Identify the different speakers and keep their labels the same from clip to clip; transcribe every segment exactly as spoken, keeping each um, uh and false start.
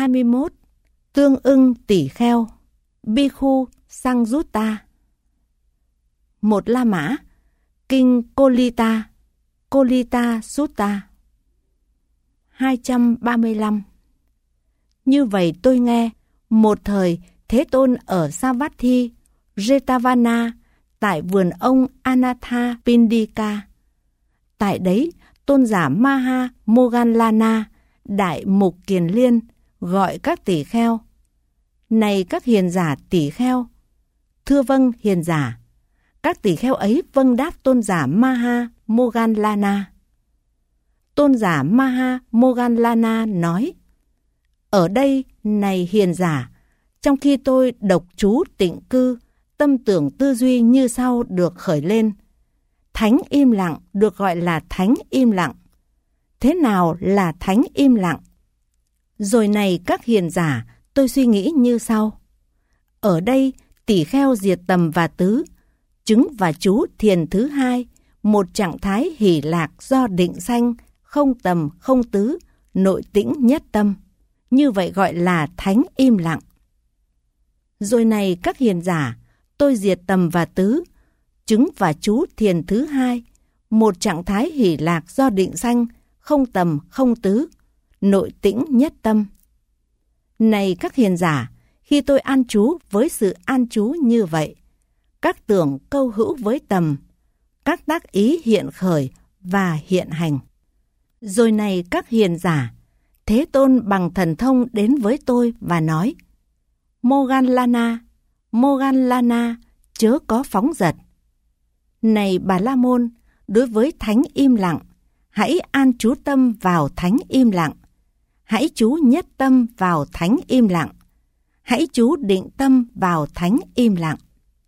Speaker 1: hai mươi mốt. Tương ưng tỷ kheo, Bhikkhu Sangyutta. Một La Mã, kinh Kolita, Kolita Sutta. hai trăm ba mươi lăm. Như vậy tôi nghe, một thời Thế Tôn ở Savatthi, Jetavana, tại vườn ông Anatha Pindika. Tại đấy, tôn giả Maha Moggallana, Đại Mục Kiền Liên, gọi các tỷ kheo: này các hiền giả tỷ kheo. Thưa vâng hiền giả. Các tỷ kheo ấy vâng đáp tôn giả Maha Moggallana. Tôn giả Maha Moggallana nói: ở đây, này hiền giả, trong khi tôi độc trú tịnh cư, tâm tưởng tư duy như sau được khởi lên. Thánh im lặng được gọi là thánh im lặng. Thế nào là thánh im lặng? Rồi này các hiền giả, tôi suy nghĩ như sau. Ở đây, tỷ kheo diệt tầm và tứ, chứng và chú thiền thứ hai, một trạng thái hỷ lạc do định sanh, không tầm không tứ, nội tĩnh nhất tâm. Như vậy gọi là thánh im lặng. Rồi này các hiền giả, tôi diệt tầm và tứ, chứng và chú thiền thứ hai, một trạng thái hỷ lạc do định sanh, không tầm không tứ, nội tĩnh nhất tâm. Này các hiền giả, khi tôi an trú với sự an trú như vậy, các tưởng câu hữu với tầm, các tác ý hiện khởi và hiện hành. Rồi này các hiền giả, Thế Tôn bằng thần thông đến với tôi và nói: Moggallana, Moggallana, chớ có phóng dật. Này Bà La Môn, đối với thánh im lặng, hãy an trú tâm vào thánh im lặng. Hãy trú nhất tâm vào thánh im lặng. Hãy trú định tâm vào thánh im lặng.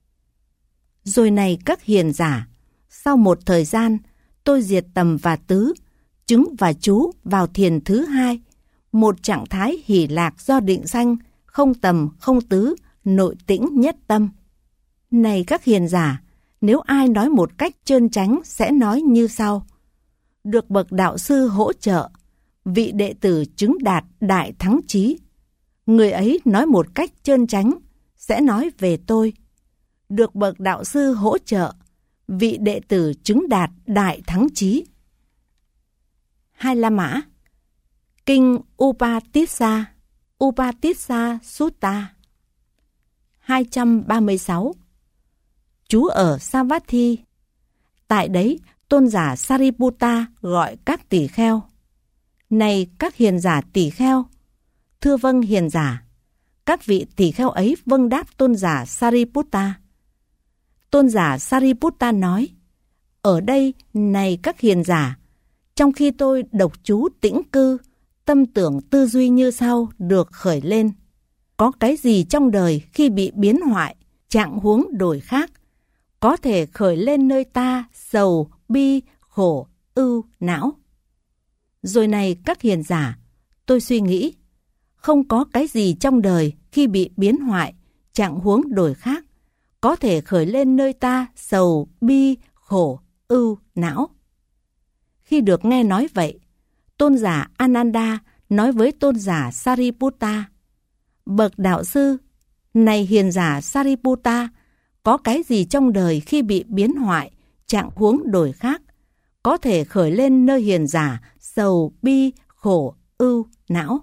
Speaker 1: Rồi này các hiền giả, sau một thời gian, tôi diệt tầm và tứ, chứng và chú vào thiền thứ hai, một trạng thái hỷ lạc do định sanh, không tầm không tứ, nội tĩnh nhất tâm. Này các hiền giả, nếu ai nói một cách trơn tránh sẽ nói như sau: được bậc đạo sư hỗ trợ, vị đệ tử chứng đạt đại thắng chí. Người ấy nói một cách trơn tránh sẽ nói về tôi: được bậc đạo sư hỗ trợ, vị đệ tử chứng đạt đại thắng chí. Hai La Mã, kinh Upatissa, Upatissa Sutta. hai trăm ba mươi sáu. Trú ở Savatthi. Tại đấy, tôn giả Sariputta gọi các tỷ kheo: này các hiền giả tỷ kheo. Thưa vâng hiền giả. Các vị tỷ kheo ấy vâng đáp tôn giả Sariputta. Tôn giả Sariputta nói: ở đây, này các hiền giả, trong khi tôi độc trú tĩnh cư, tâm tưởng tư duy như sau được khởi lên. Có cái gì trong đời khi bị biến hoại, trạng huống đổi khác, có thể khởi lên nơi ta sầu, bi, khổ, ưu, não. Rồi này các hiền giả, tôi suy nghĩ, không có cái gì trong đời khi bị biến hoại, trạng huống đổi khác, có thể khởi lên nơi ta sầu, bi, khổ, ưu, não. Khi được nghe nói vậy, tôn giả Ananda nói với tôn giả Sariputta: bậc đạo sư, này hiền giả Sariputta, có cái gì trong đời khi bị biến hoại, trạng huống đổi khác, có thể khởi lên nơi hiền giả sầu, bi, khổ, ưu, não?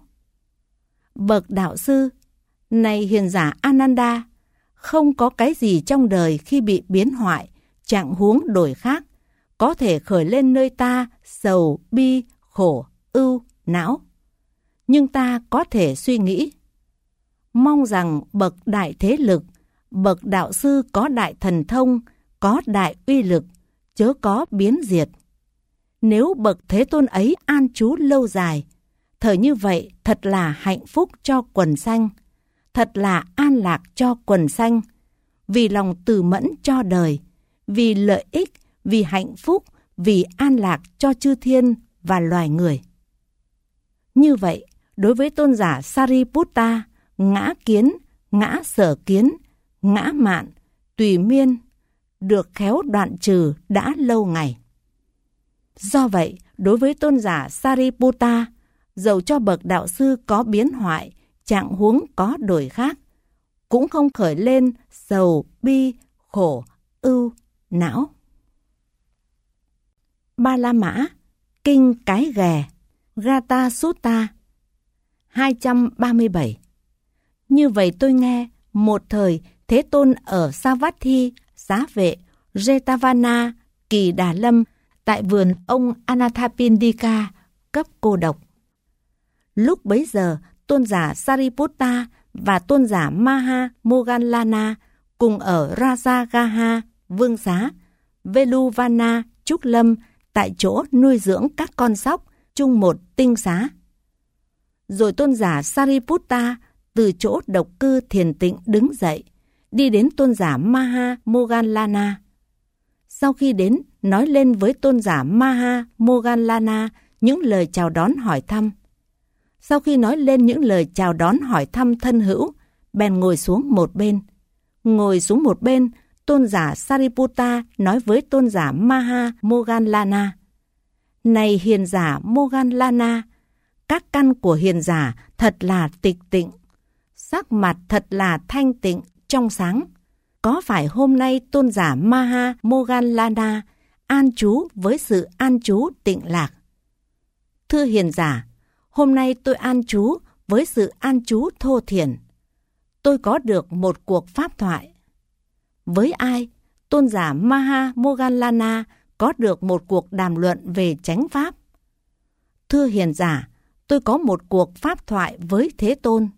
Speaker 1: Bậc đạo sư, này hiền giả Ananda, không có cái gì trong đời khi bị biến hoại, trạng huống đổi khác, có thể khởi lên nơi ta sầu, bi, khổ, ưu, não. Nhưng ta có thể suy nghĩ, mong rằng bậc đại thế lực, bậc đạo sư có đại thần thông, có đại uy lực, chớ có biến diệt. Nếu bậc Thế Tôn ấy an trú lâu dài, thời như vậy thật là hạnh phúc cho quần sanh, thật là an lạc cho quần sanh, vì lòng từ mẫn cho đời, vì lợi ích, vì hạnh phúc, vì an lạc cho chư thiên và loài người. Như vậy, đối với tôn giả Sariputta, ngã kiến, ngã sở kiến, ngã mạn, tùy miên, được khéo đoạn trừ đã lâu ngày. Do vậy, đối với tôn giả Sariputta, dầu cho bậc đạo sư có biến hoại, trạng huống có đổi khác, cũng không khởi lên sầu, bi, khổ, ưu, não. Ba La Mã, Kinh Cái Ghè, Gata Sutta, hai trăm ba mươi bảy. Như vậy tôi nghe, một thời Thế Tôn ở Savatthi, Xá Vệ, Jetavana, Kỳ Đà Lâm, tại vườn ông Anathapindika, cấp cô độc. Lúc bấy giờ, tôn giả Sariputta và tôn giả Maha Moggallana cùng ở Rajagaha, Vương Xá, Veluvana, Trúc Lâm, tại chỗ nuôi dưỡng các con sóc, chung một tinh xá. Rồi tôn giả Sariputta từ chỗ độc cư thiền tịnh đứng dậy, đi đến tôn giả Maha Moggallana. Sau khi đến, nói lên với tôn giả Maha Moggallana những lời chào đón hỏi thăm. Sau khi nói lên những lời chào đón hỏi thăm thân hữu, bèn ngồi xuống một bên. Ngồi xuống một bên, tôn giả Sariputta nói với tôn giả Maha Moggallana: Này hiền giả Moggallana, các căn của hiền giả thật là tịch tịnh, sắc mặt thật là thanh tịnh, trong sáng. Có phải hôm nay tôn giả Maha Moggallana an trú với sự an trú tịnh lạc? Thưa hiền giả, hôm nay tôi an trú với sự an trú thô thiển. Tôi có được một cuộc pháp thoại. Với ai? Tôn giả Maha Moggallana có được một cuộc đàm luận về chánh pháp. Thưa hiền giả, tôi có một cuộc pháp thoại với Thế Tôn.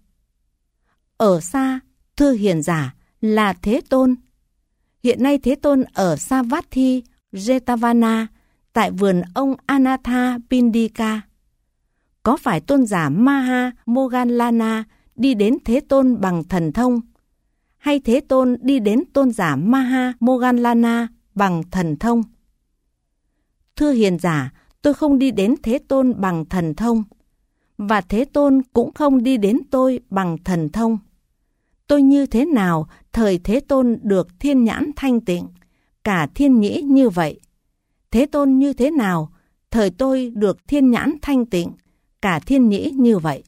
Speaker 1: Ở xa, thưa hiền giả, là Thế Tôn. Hiện nay Thế Tôn ở Savatthi, Jetavana, tại vườn ông Anathapindika. Có phải tôn giả Maha Moggallana đi đến Thế Tôn bằng thần thông, hay Thế Tôn đi đến tôn giả Maha Moggallana bằng thần thông? Thưa hiền giả, tôi không đi đến Thế Tôn bằng thần thông, và Thế Tôn cũng không đi đến tôi bằng thần thông. Tôi như thế nào thời Thế Tôn được thiên nhãn thanh tịnh, cả thiên nhĩ như vậy. Thế Tôn như thế nào thời tôi được thiên nhãn thanh tịnh, cả thiên nhĩ như vậy.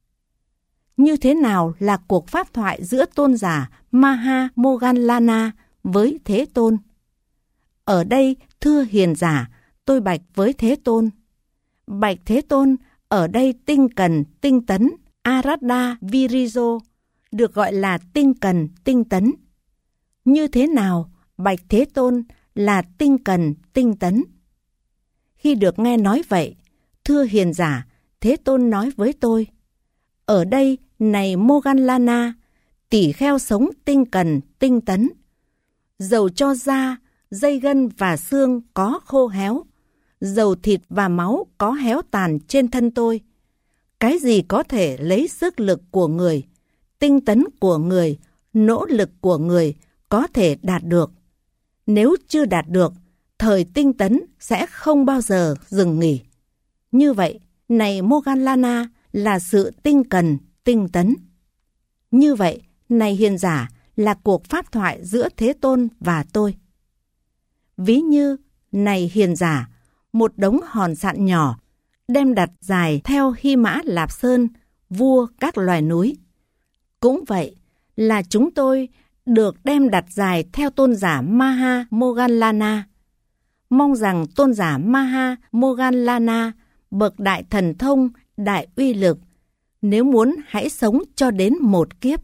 Speaker 1: Như thế nào là cuộc pháp thoại giữa tôn giả Maha Moggallana với Thế Tôn? Ở đây, thưa hiền giả, tôi bạch với Thế Tôn. Bạch Thế Tôn, ở đây tinh cần, tinh tấn, Aradha Virijo, được gọi là tinh cần, tinh tấn. Như thế nào, bạch Thế Tôn, là tinh cần, tinh tấn? Khi được nghe nói vậy, thưa hiền giả, Thế Tôn nói với tôi: Ở đây, này Moggallana, tỷ kheo sống tinh cần, tinh tấn. Dầu cho da, dây gân và xương có khô héo, dầu thịt và máu có héo tàn trên thân tôi. Cái gì có thể lấy sức lực của người, tinh tấn của người, nỗ lực của người có thể đạt được? Nếu chưa đạt được, thời tinh tấn sẽ không bao giờ dừng nghỉ. Như vậy, này Moggallana, là sự tinh cần, tinh tấn. Như vậy, này hiền giả, là cuộc pháp thoại giữa Thế Tôn và tôi. Ví như, này hiền giả, một đống hòn sạn nhỏ đem đặt dài theo Hy Mã Lạp Sơn, vua các loài núi. Cũng vậy là chúng tôi được đem đặt dài theo tôn giả Maha Moggallana. Mong rằng tôn giả Maha Moggallana, bậc đại thần thông, đại uy lực, nếu muốn hãy sống cho đến một kiếp.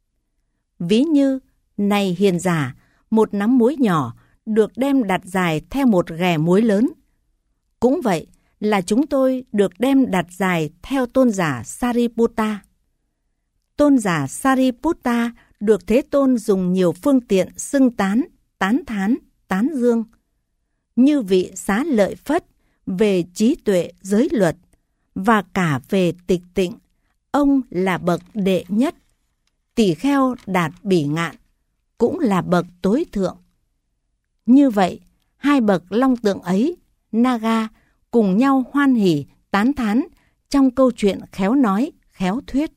Speaker 1: Ví như, này hiền giả, một nắm muối nhỏ được đem đặt dài theo một ghè muối lớn. Cũng vậy là chúng tôi được đem đặt dài theo tôn giả Sariputta. Tôn giả Sariputta được Thế Tôn dùng nhiều phương tiện xưng tán, tán thán, tán dương. Như vị Xá Lợi Phất về trí tuệ giới luật, và cả về tịch tịnh, ông là bậc đệ nhất. Tỷ kheo đạt bỉ ngạn, cũng là bậc tối thượng. Như vậy, hai bậc long tượng ấy, Naga, cùng nhau hoan hỉ, tán thán trong câu chuyện khéo nói, khéo thuyết.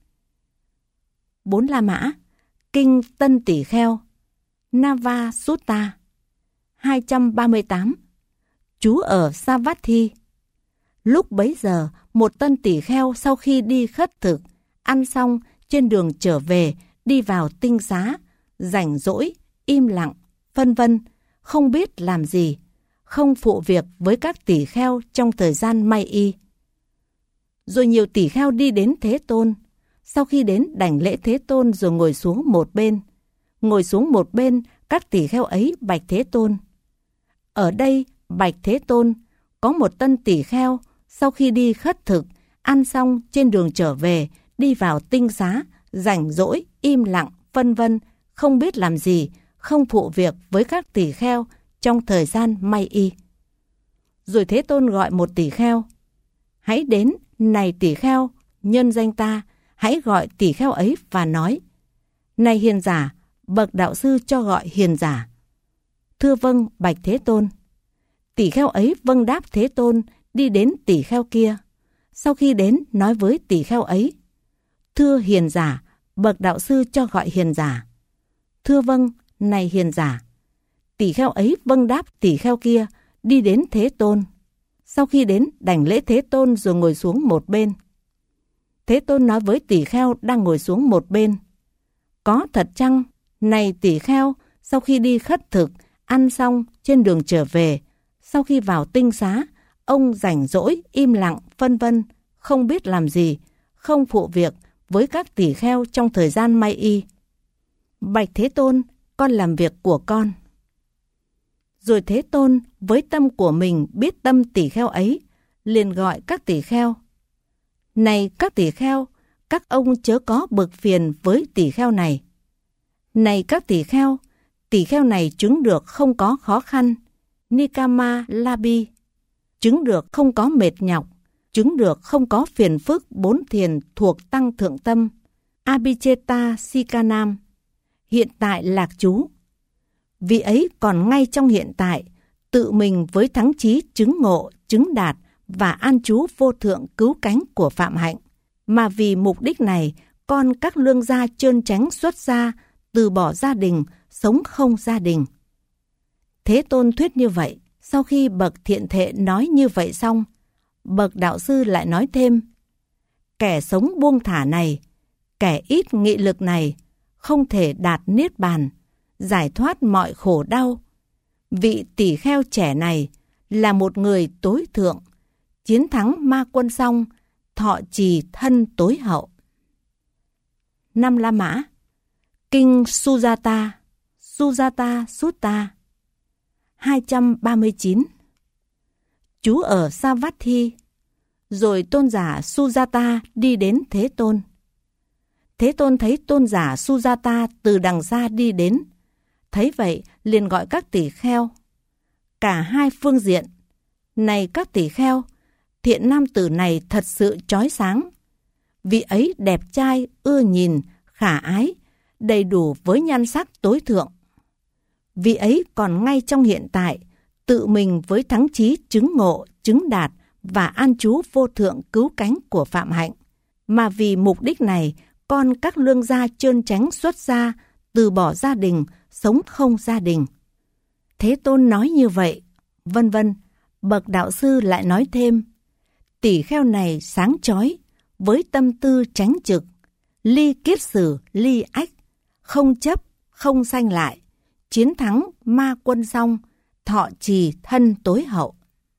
Speaker 1: Bốn La Mã, Kinh Tân Tỷ Kheo, Nava Sutta, hai trăm ba mươi tám. Trú ở Savatthi. Lúc bấy giờ, một tân tỷ kheo sau khi đi khất thực, ăn xong trên đường trở về, đi vào tinh xá, rảnh rỗi, im lặng, vân vân, không biết làm gì, không phụ việc với các tỷ kheo trong thời gian may y. Rồi nhiều tỷ kheo đi đến Thế Tôn. Sau khi đến đảnh lễ Thế Tôn rồi ngồi xuống một bên. Ngồi xuống một bên, các tỷ kheo ấy bạch Thế Tôn. Ở đây, bạch Thế Tôn, có một tân tỷ kheo, sau khi đi khất thực, ăn xong trên đường trở về, đi vào tinh xá, rảnh rỗi, im lặng, vân vân, không biết làm gì, không phụ việc với các tỷ kheo trong thời gian may y. Rồi Thế Tôn gọi một tỷ kheo. Hãy đến, này tỷ kheo, nhân danh ta, hãy gọi tỷ kheo ấy và nói: Này hiền giả, bậc đạo sư cho gọi hiền giả. Thưa vâng, bạch Thế Tôn. Tỷ kheo ấy vâng đáp Thế Tôn, đi đến tỷ kheo kia. Sau khi đến, nói với tỷ kheo ấy: Thưa hiền giả, bậc đạo sư cho gọi hiền giả. Thưa vâng, này hiền giả. Tỷ kheo ấy vâng đáp tỷ kheo kia, đi đến Thế Tôn. Sau khi đến, đảnh lễ Thế Tôn rồi ngồi xuống một bên. Thế Tôn nói với tỷ kheo đang ngồi xuống một bên: Có thật chăng, này tỷ kheo, sau khi đi khất thực, ăn xong trên đường trở về, sau khi vào tinh xá, ông rảnh rỗi, im lặng, vân vân, không biết làm gì, không phụ việc với các tỷ kheo trong thời gian may y. Bạch Thế Tôn, con làm việc của con. Rồi Thế Tôn với tâm của mình biết tâm tỷ kheo ấy, liền gọi các tỷ kheo. Này các tỷ kheo, các ông chớ có bực phiền với tỷ kheo này. Này các tỷ kheo, tỷ kheo này chứng được không có khó khăn, Nikama Labi, chứng được không có mệt nhọc, chứng được không có phiền phức bốn thiền thuộc tăng thượng tâm, Abhicheta Sikanam, hiện tại lạc trú. Vị ấy còn ngay trong hiện tại, tự mình với thắng chí chứng ngộ, chứng đạt và an trú vô thượng cứu cánh của phạm hạnh, mà vì mục đích này, con các lương gia trơn tránh xuất gia, từ bỏ gia đình, sống không gia đình. Thế Tôn thuyết như vậy. Sau khi bậc thiện thệ nói như vậy xong, bậc đạo sư lại nói thêm: Kẻ sống buông thả này, kẻ ít nghị lực này, không thể đạt niết bàn, giải thoát mọi khổ đau. Vị tỷ kheo trẻ này là một người tối thượng, chiến thắng ma quân xong, thọ trì thân tối hậu. Năm La Mã. Kinh Sujata, Sujata Sutta hai trăm ba mươi chín. Trú ở Savatthi. Rồi tôn giả Sujata đi đến Thế Tôn. Thế Tôn thấy tôn giả Sujata từ đằng xa đi đến. Thấy vậy, liền gọi các tỷ kheo. Cả hai phương diện. Này các tỷ kheo, thiện nam tử này thật sự chói sáng. Vị ấy đẹp trai, ưa nhìn, khả ái, đầy đủ với nhan sắc tối thượng. Vị ấy còn ngay trong hiện tại, tự mình với thắng chí chứng ngộ, chứng đạt và an trú vô thượng cứu cánh của phạm hạnh, mà vì mục đích này, con các lương gia trơn tránh xuất gia, từ bỏ gia đình, sống không gia đình. Thế Tôn nói như vậy, vân vân. Bậc đạo sư lại nói thêm: Tỷ kheo này sáng chói, với tâm tư tránh trực, ly kiết sử, ly ách, không chấp, không sanh lại, chiến thắng ma quân xong, thọ trì thân tối hậu.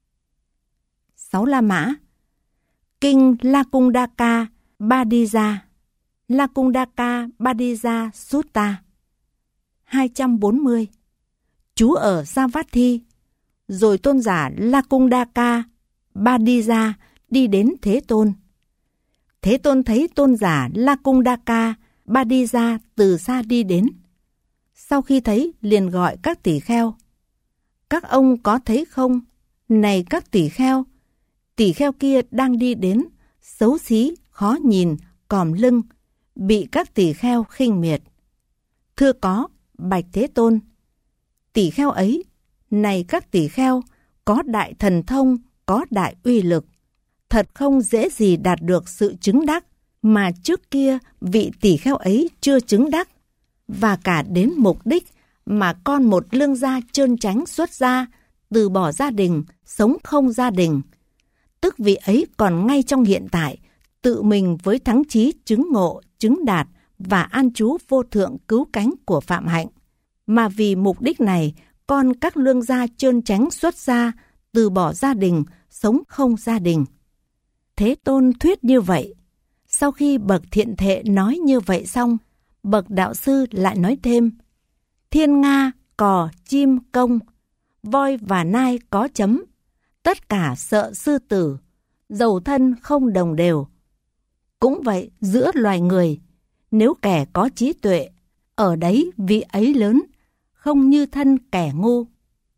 Speaker 1: Sáu La Mã. Kinh Lakundaka Badija, Lakundaka Badija Sutta hai trăm bốn mươi. Trú ở Savatthi. Rồi tôn giả Lakundaka Badija đi đến Thế Tôn. Thế Tôn thấy tôn giả Lakundaka Badija từ xa đi đến. Sau khi thấy, liền gọi các tỷ kheo. Các ông có thấy không? Này các tỷ kheo, tỷ kheo kia đang đi đến, xấu xí, khó nhìn, còm lưng, bị các tỷ kheo khinh miệt. Thưa có, bạch Thế Tôn. Tỷ kheo ấy, này các tỷ kheo, có đại thần thông, có đại uy lực. Thật không dễ gì đạt được sự chứng đắc, mà trước kia vị tỷ kheo ấy chưa chứng đắc. Và cả đến mục đích mà con một lương gia trơn tránh xuất gia, từ bỏ gia đình, sống không gia đình. Tức vị ấy còn ngay trong hiện tại, tự mình với thắng chí chứng ngộ, chứng đạt và an trú vô thượng cứu cánh của Phạm Hạnh. Mà vì mục đích này, con các lương gia trơn tránh xuất gia, từ bỏ gia đình, sống không gia đình. Thế Tôn thuyết như vậy. Sau khi bậc thiện thệ nói như vậy xong, bậc đạo sư lại nói thêm: thiên nga, cò, chim, công, voi và nai có chấm, tất cả sợ sư tử, dầu thân không đồng đều. Cũng vậy giữa loài người, nếu kẻ có trí tuệ, ở đấy vị ấy lớn, không như thân kẻ ngu.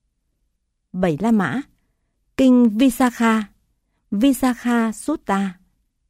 Speaker 1: Bảy La Mã, Kinh Visakha, Visakha Sutta.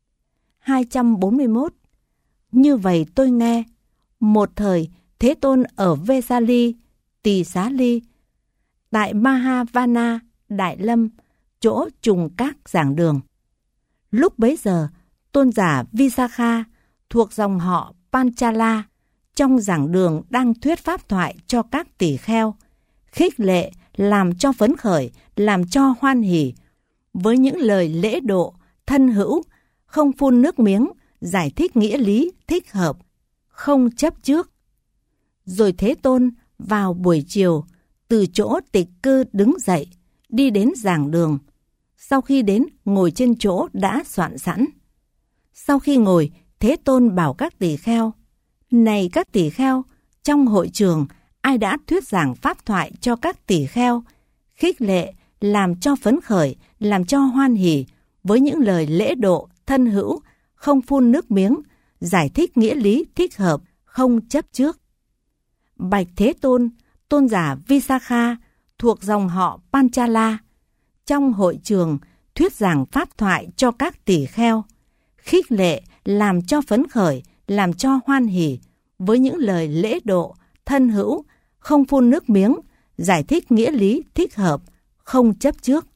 Speaker 1: hai trăm bốn mươi mốt. Như vậy tôi nghe, một thời Thế Tôn ở Vesali, Tỳ Xá Ly, tại Mahavana, Đại Lâm, chỗ trùng các giảng đường. Lúc bấy giờ, tôn giả Visakha thuộc dòng họ Panchala trong giảng đường đang thuyết pháp thoại cho các tỷ kheo, khích lệ, làm cho phấn khởi, làm cho hoan hỉ, với những lời lễ độ, thân hữu, không phun nước miếng, giải thích nghĩa lý thích hợp, không chấp trước. Rồi Thế Tôn vào buổi chiều từ chỗ tịch cư đứng dậy, đi đến giảng đường. Sau khi đến, ngồi trên chỗ đã soạn sẵn. Sau khi ngồi, Thế Tôn bảo các tỷ kheo: này các tỷ kheo, trong hội trường ai đã thuyết giảng pháp thoại cho các tỷ kheo, khích lệ, làm cho phấn khởi, làm cho hoan hỉ, với những lời lễ độ, thân hữu, không phun nước miếng, giải thích nghĩa lý thích hợp, không chấp trước. Bạch Thế Tôn, tôn giả Visakha thuộc dòng họ Panchala, trong hội trường thuyết giảng pháp thoại cho các tỷ kheo, khích lệ, làm cho phấn khởi, làm cho hoan hỉ, với những lời lễ độ, thân hữu, không phun nước miếng, giải thích nghĩa lý thích hợp, không chấp trước.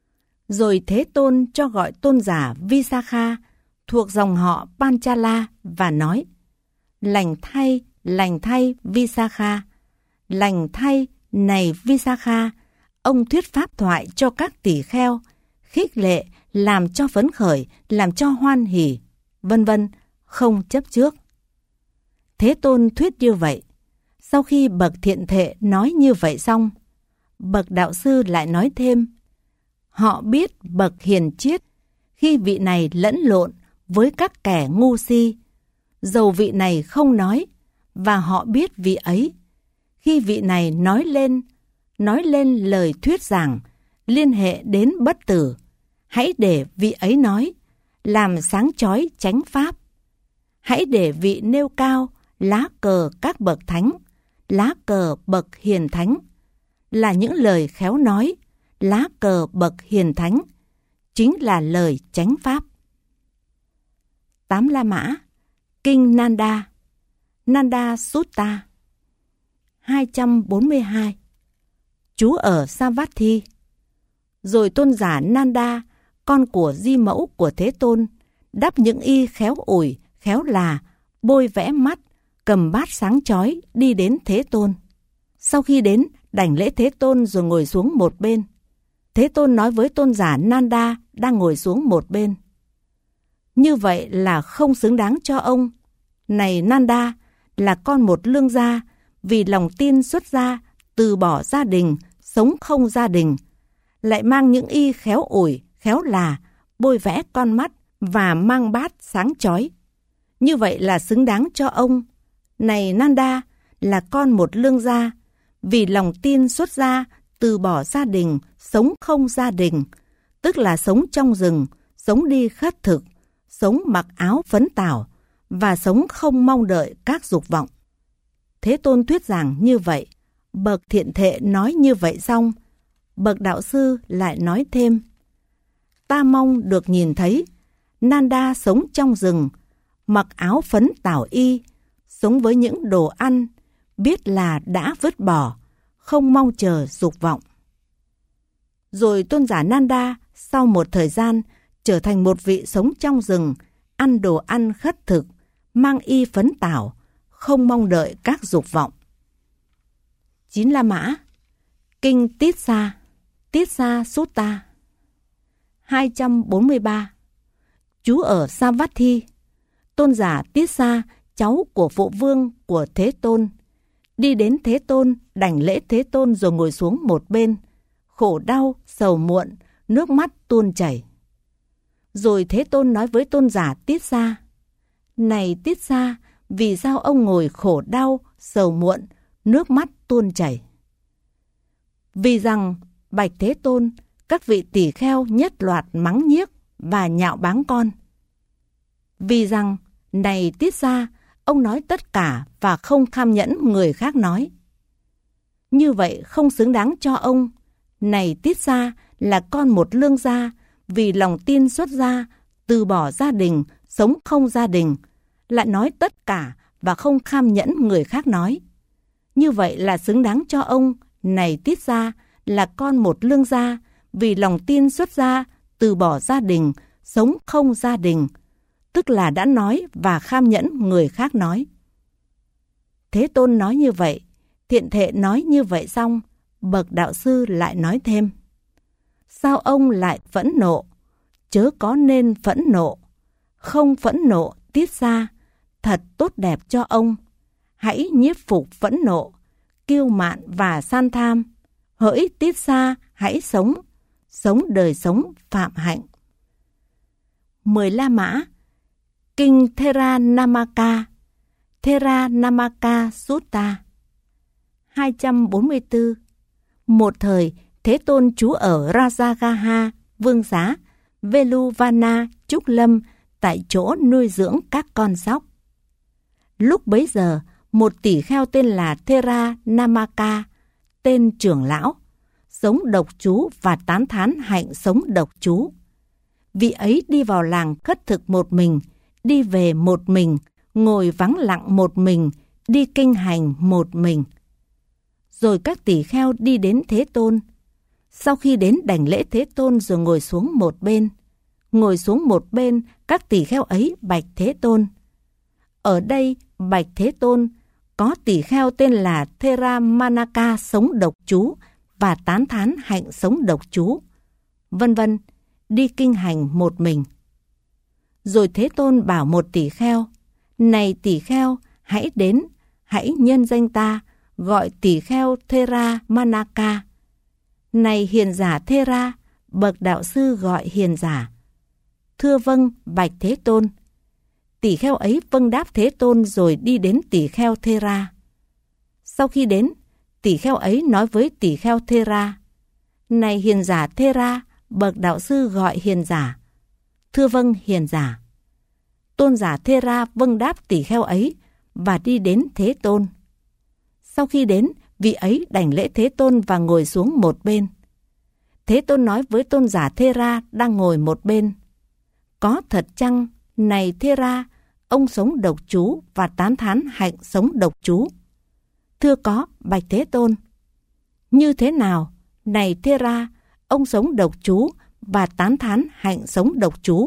Speaker 1: Rồi Thế Tôn cho gọi tôn giả Visakha thuộc dòng họ Panchala và nói: lành thay, lành thay Visakha, lành thay này Visakha, ông thuyết pháp thoại cho các tỷ kheo, khích lệ, làm cho phấn khởi, làm cho hoan hỉ, vân vân, không chấp trước. Thế Tôn thuyết như vậy. Sau khi bậc thiện thệ nói như vậy xong, bậc đạo sư lại nói thêm: họ biết bậc hiền triết, khi vị này lẫn lộn với các kẻ ngu si, dầu vị này không nói, và họ biết vị ấy, khi vị này nói lên, nói lên lời thuyết giảng, liên hệ đến bất tử, hãy để vị ấy nói, làm sáng chói chánh pháp. Hãy để vị nêu cao lá cờ các bậc thánh, lá cờ bậc hiền thánh, là những lời khéo nói, lá cờ bậc hiền thánh, chính là lời chánh pháp. Tám La Mã, Kinh Nanda, Nanda Sutta. hai trăm bốn mươi hai. Trú ở Savatthi. Rồi tôn giả Nanda, con của di mẫu của Thế Tôn, đắp những y khéo ủi, khéo là, bôi vẽ mắt, cầm bát sáng chói đi đến Thế Tôn. Sau khi đến, đảnh lễ Thế Tôn rồi ngồi xuống một bên. Thế Tôn nói với tôn giả Nanda đang ngồi xuống một bên: như vậy là không xứng đáng cho ông. Này Nanda, là con một lương gia, vì lòng tin xuất gia, từ bỏ gia đình, sống không gia đình, lại mang những y khéo ủi, khéo là, bôi vẽ con mắt và mang bát sáng chói. Như vậy là xứng đáng cho ông. Này Nanda, là con một lương gia, vì lòng tin xuất gia, từ bỏ gia đình, sống không gia đình, tức là sống trong rừng, sống đi khất thực, sống mặc áo phấn tảo, và sống không mong đợi các dục vọng. Thế Tôn thuyết giảng như vậy. Bậc thiện thệ nói như vậy xong, bậc đạo sư lại nói thêm: ta mong được nhìn thấy Nanda sống trong rừng, mặc áo phấn tảo y, sống với những đồ ăn, biết là đã vứt bỏ, không mong chờ dục vọng. Rồi tôn giả Nanda sau một thời gian trở thành một vị sống trong rừng, ăn đồ ăn khất thực, mang y phấn tảo, không mong đợi các dục vọng. Chín La Mã, Kinh Tissa, Tissa Sutta. hai trăm bốn mươi ba. trú ở Savatthi. Tôn giả Tiết Xa, cháu của phụ vương của Thế Tôn, đi đến Thế Tôn, đảnh lễ Thế Tôn rồi ngồi xuống một bên, khổ đau, sầu muộn, nước mắt tuôn chảy. Rồi Thế Tôn nói với tôn giả Tiết Xa: Này Tiết Xa, vì sao ông ngồi khổ đau, sầu muộn, nước mắt tuôn chảy? Vì rằng, bạch Thế Tôn, các vị tỷ kheo nhất loạt mắng nhiếc và nhạo báng con. Vì rằng, này Tiết Xa, ông nói tất cả và không kham nhẫn người khác nói. Như vậy không xứng đáng cho ông. Này Tiết Xa, là con một lương gia, vì lòng tin xuất gia, từ bỏ gia đình, sống không gia đình, lại nói tất cả và không kham nhẫn người khác nói. Như vậy là xứng đáng cho ông. Này Tiết Xa, là con một lương gia, vì lòng tin xuất gia, từ bỏ gia đình, sống không gia đình, tức là đã nói và kham nhẫn người khác nói. Thế Tôn nói như vậy, thiện thệ nói như vậy xong, bậc đạo sư lại nói thêm: Sao ông lại phẫn nộ? Chớ có nên phẫn nộ. Không phẫn nộ, Tiết Xa, thật tốt đẹp cho ông. Hãy nhiếp phục phẫn nộ, kiêu mạn và san tham. Hỡi Tiết Xa, hãy sống, sống đời sống phạm hạnh. Mười La Mã. Kinh Thera Namaka, Thera Namaka Sutta. hai trăm bốn mươi tư. Một thời, Thế Tôn trú ở Rajagaha, Vương Xá, Veluvana, Trúc Lâm, tại chỗ nuôi dưỡng các con sóc. Lúc bấy giờ, một tỷ kheo tên là Thera Namaka, tên trưởng lão, sống độc chú và tán thán hạnh sống độc chú. Vị ấy đi vào làng khất thực một mình, đi về một mình, ngồi vắng lặng một mình, đi kinh hành một mình. Rồi các tỷ kheo đi đến Thế Tôn. Sau khi đến đảnh lễ Thế Tôn rồi ngồi xuống một bên. Ngồi xuống một bên, các tỷ kheo ấy bạch Thế Tôn: Ở đây, bạch Thế Tôn, có tỷ kheo tên là Thera Manaka sống độc chú và tán thán hạnh sống độc chú, vân vân, đi kinh hành một mình. Rồi Thế Tôn bảo một tỷ kheo: Này tỷ kheo, hãy đến, hãy nhân danh ta, gọi tỷ kheo Thera Manaka. Này hiền giả Thera, bậc đạo sư gọi hiền giả. Thưa vâng, bạch Thế Tôn. Tỷ kheo ấy vâng đáp Thế Tôn rồi đi đến tỷ kheo Thera. Sau khi đến, tỷ kheo ấy nói với tỷ kheo Thera: Này hiền giả Thera, bậc đạo sư gọi hiền giả. Thưa vâng, hiền giả. Tôn giả Thera vâng đáp tỷ kheo ấy và đi đến Thế Tôn. Sau khi đến, vị ấy đảnh lễ Thế Tôn và ngồi xuống một bên. Thế Tôn nói với tôn giả Thera đang ngồi một bên: Có thật chăng, này Thera, ông sống độc chú và tán thán hạnh sống độc chú? Thưa có, bạch Thế Tôn. Như thế nào, này Thera, ông sống độc chú và tán thán hạnh sống độc chú?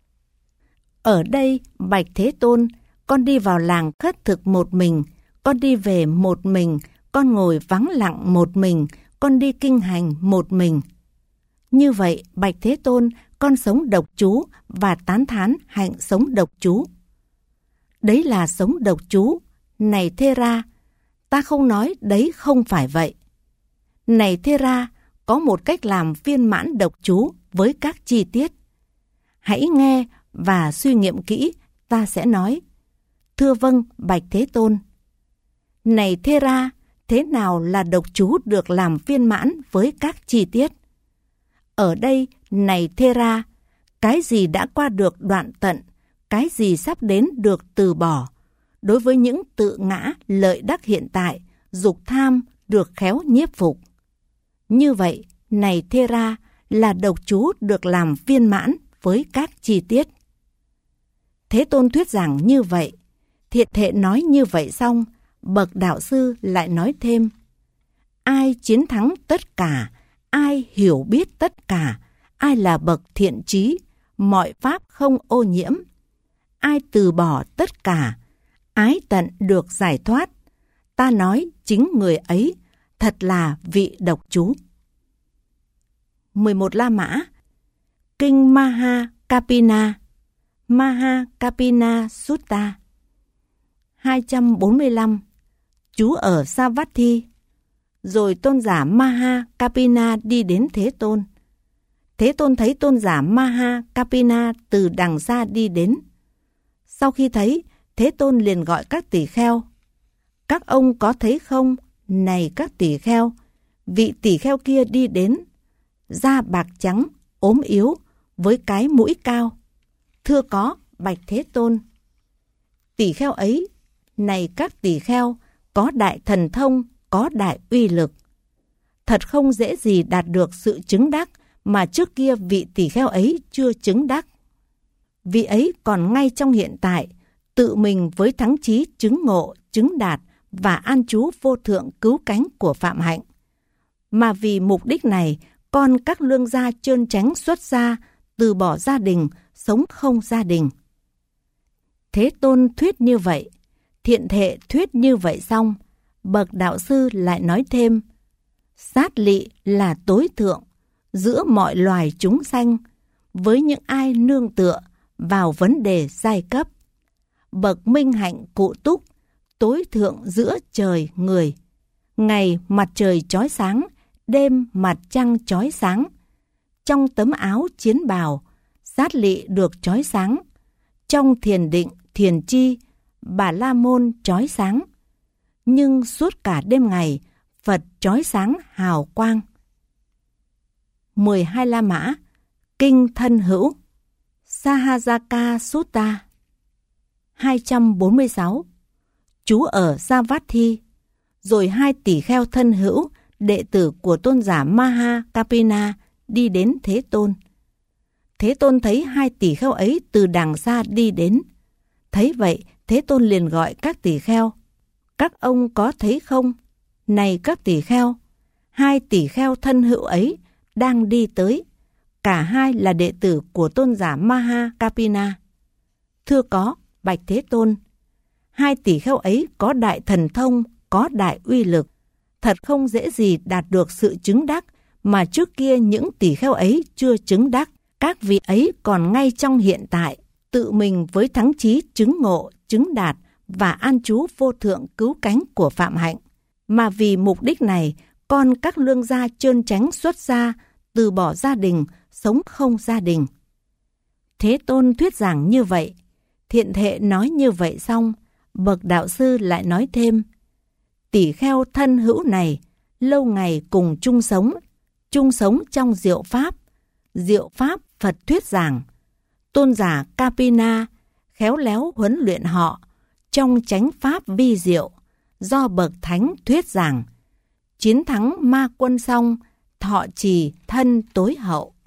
Speaker 1: Ở đây, bạch Thế Tôn, con đi vào làng khất thực một mình, con đi về một mình, con ngồi vắng lặng một mình, con đi kinh hành một mình. Như vậy, bạch Thế Tôn, con sống độc chú và tán thán hạnh sống độc chú. Đấy là sống độc chú. Này Thera, ta không nói đấy không phải vậy. Này Thera, có một cách làm viên mãn độc chú với các chi tiết. Hãy nghe và suy nghiệm kỹ, ta sẽ nói. Thưa vâng, bạch Thế Tôn. Này Thera, thế nào là độc chú được làm viên mãn với các chi tiết? Ở đây, này Thera, cái gì đã qua được đoạn tận, cái gì sắp đến được từ bỏ. Đối với những tự ngã lợi đắc hiện tại, dục tham được khéo nhiếp phục. Như vậy, này Thera, là độc chú được làm viên mãn với các chi tiết. Thế Tôn thuyết giảng như vậy, thiện thệ nói như vậy xong, bậc đạo sư lại nói thêm: Ai chiến thắng tất cả, ai hiểu biết tất cả, ai là bậc thiện trí, mọi pháp không ô nhiễm, ai từ bỏ tất cả, ái tận được giải thoát, ta nói chính người ấy, thật là vị độc chú. mười một La Mã. Kinh Maha Kapina, Mahakapina Sutta. hai trăm bốn mươi lăm. Trú ở Savatthi. Rồi tôn giả Mahakapina đi đến Thế Tôn. Thế Tôn thấy tôn giả Mahakapina từ đằng xa đi đến. Sau khi thấy, Thế Tôn liền gọi các tỳ kheo. Các ông có thấy không, này các tỳ kheo, vị tỳ kheo kia đi đến, da bạc trắng, ốm yếu, với cái mũi cao. Thưa có, bạch Thế Tôn. Tỳ kheo ấy, này các tỳ kheo, có đại thần thông, có đại uy lực. Thật không dễ gì đạt được sự chứng đắc mà trước kia vị tỳ kheo ấy chưa chứng đắc. Vị ấy còn ngay trong hiện tại, tự mình với thắng chí chứng ngộ, chứng đạt và an trú vô thượng cứu cánh của phạm hạnh. Mà vì mục đích này, con các lương gia trơn tránh xuất gia, từ bỏ gia đình, sống không gia đình. Thế Tôn thuyết như vậy, thiện thệ thuyết như vậy xong, bậc đạo sư lại nói thêm, sát lị là tối thượng giữa mọi loài chúng sanh, với những ai nương tựa vào vấn đề giai cấp. Bậc minh hạnh cụ túc, tối thượng giữa trời người. Ngày mặt trời chói sáng, đêm mặt trăng chói sáng. Trong tấm áo chiến bào, sát lị được chói sáng. Trong thiền định, thiền chi, Bà La Môn chói sáng. Nhưng suốt cả đêm ngày, Phật chói sáng hào quang. mười hai La Mã, Kinh Thân Hữu, Sahajaka Sutta. hai trăm bốn mươi sáu. Trú ở Savatthi. Rồi hai tỷ kheo thân hữu, đệ tử của tôn giả Mahakapina, đi đến Thế Tôn. Thế Tôn thấy hai tỷ kheo ấy từ đằng xa đi đến. Thấy vậy, Thế Tôn liền gọi các tỷ kheo. Các ông có thấy không, này các tỷ kheo, hai tỷ kheo thân hữu ấy đang đi tới. Cả hai là đệ tử của tôn giả Mahakapina. Thưa có, bạch Thế Tôn. Hai tỷ kheo ấy có đại thần thông, có đại uy lực. Thật không dễ gì đạt được sự chứng đắc mà trước kia những tỷ kheo ấy chưa chứng đắc. Các vị ấy còn ngay trong hiện tại, tự mình với thắng chí chứng ngộ, chứng đạt và an trú vô thượng cứu cánh của phạm hạnh. Mà vì mục đích này, con các lương gia trơn tránh xuất gia, từ bỏ gia đình, sống không gia đình. Thế Tôn thuyết giảng như vậy, thiện thệ nói như vậy xong, bậc đạo sư lại nói thêm, tỷ kheo thân hữu này, lâu ngày cùng chung sống, chung sống trong diệu pháp, diệu pháp Phật thuyết giảng. Tôn giả Kapina khéo léo huấn luyện họ trong chánh pháp vi diệu, do bậc thánh thuyết giảng. Chiến thắng ma quân xong, thọ trì thân tối hậu.